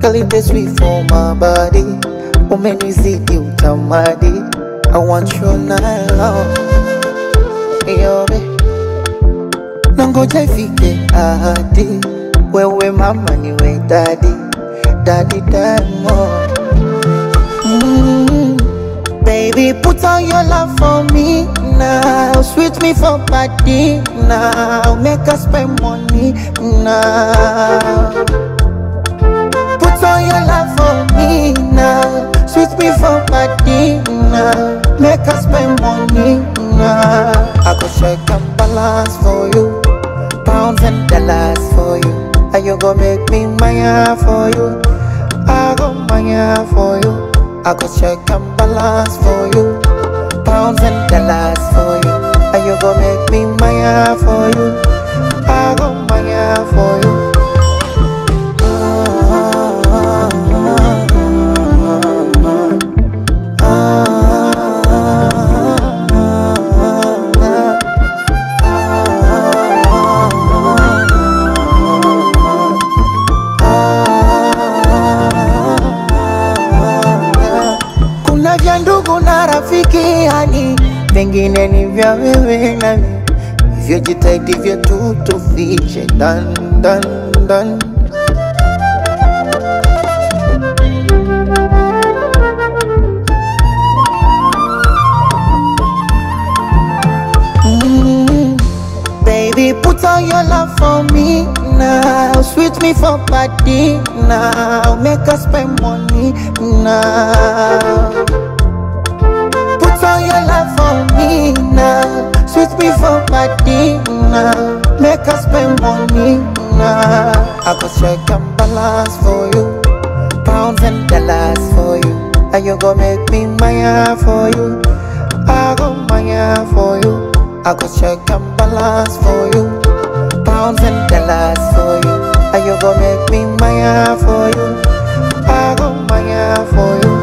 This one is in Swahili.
Kalite sweet for my body. Umenizidi utamadi. I want you now. Yobe nangoja ifike ahadi. Wewe mama niwe daddy. Daddy Diamond. Baby, put on your love for me now. Sweet me for party now. Make us spend money now. Put on your love for me now. Sweet me for party now. Make us spend money now. I go check and balance for you. Pounds and dollars for you. And you go make me maya for you. I go maya for you. I go check and balance for you. Pounds and dollars for you. And you go make me maya for you. I go maya for you. Ndugu na rafiki hani pengine ni vya wewe nami. Hivyo jitahidi vyetu tufiche dan dan dan. Baby, put on your love for me now. Sweet me for party now. Make us spend money now. Put on your love for me now. Sweet me for party now. Make us spend money now. I go check and balance for you. Pounds and dollars for you. And you go make me maya for you. I go maya for you. I go check and balance for you. Pounds and dollars for you. And you go make me maya for you. I go maya for you.